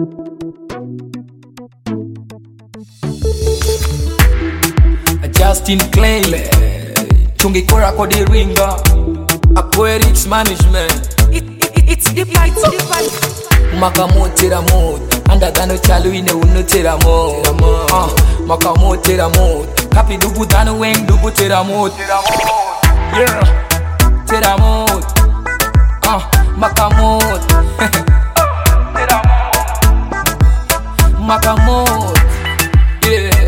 Justin Clay tungikora kwa the ringa Aquarius management It's the part makamotera mot andadano chalu ine unotera mot makamotera mot kapi dubu dano weng dubu tera mot yeah tera mot makamot tera mot makamot yeah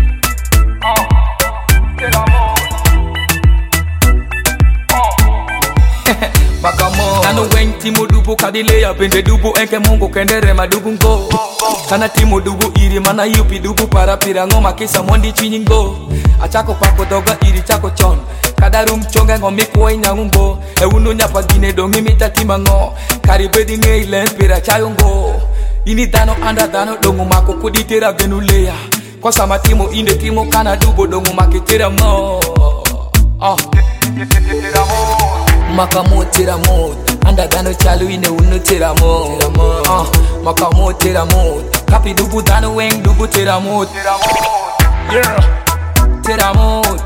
Nano weng timo dubu kadileya bende dubu enke mungu kendere madubu ngo Kana timo dubu iri mana yupi dubu para pirango makisa mondi chinyingo Achako pako doga iri chako chon Kadarum chonga ngo mikwa inyangungo Ewuno nyapa gine dongi mita timango Karibedi nge ilen pira chayungo Ini dano anda dano dongo mako kuditera genuleya Kwa sama timo inde timo kana dubu dongo makitera mo makamotera mot andadano chalu ine unotera mo makamotera mot kapi dubu dano weng dubu tera mot yeah tera mot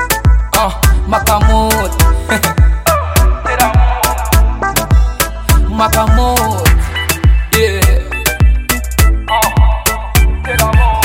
makamot tera mot makamot yeah tera mot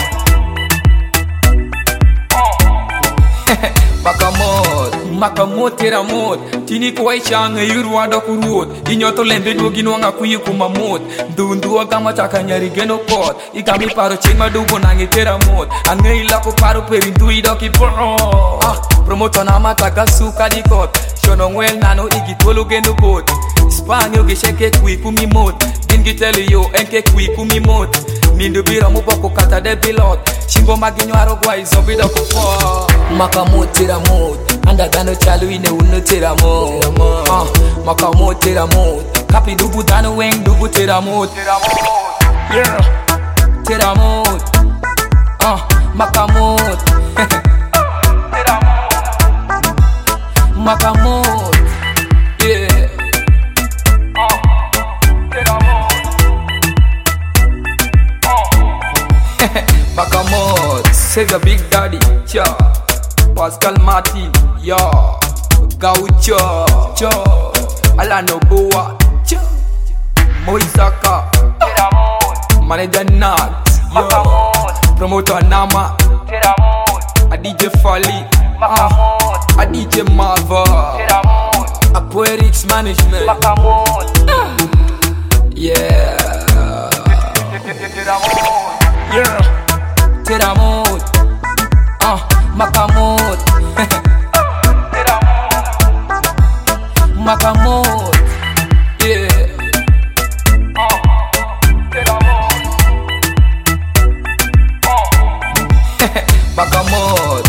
makamot tera mot tini kwai changa yurwa do kurut inyoto lembe dogino nga kuyi kuma mot dundu agama takanyari geno pot igami paro chema dubo nangi tera mot angai la ko paro perindu idoki bro promoto na mata gasuka dikot shono ngwel nano igi tolo geno bot spanyo ge sheke kui kumi mot dingi tell yo enke kui kumi mot mindu bira mupoko kata de pilot shingo maginyo arogwa izobido ko po makamot tera mot andadano chalu ine unotera mo makamotera mot kapi dubu dano weng dubu tera mot yeah tera mot makamot tera mot makamot yeah tera mot makamot says a big daddy cha Pascal Martin, yo, Gaucho, cho, Alano Boa, cho, Moisaka, Manager Nat, yo, Promoter Nama, a DJ Fali, a DJ Marva, Aquarius management, yeah, yeah, Teramot, makamot makamot yeah makamot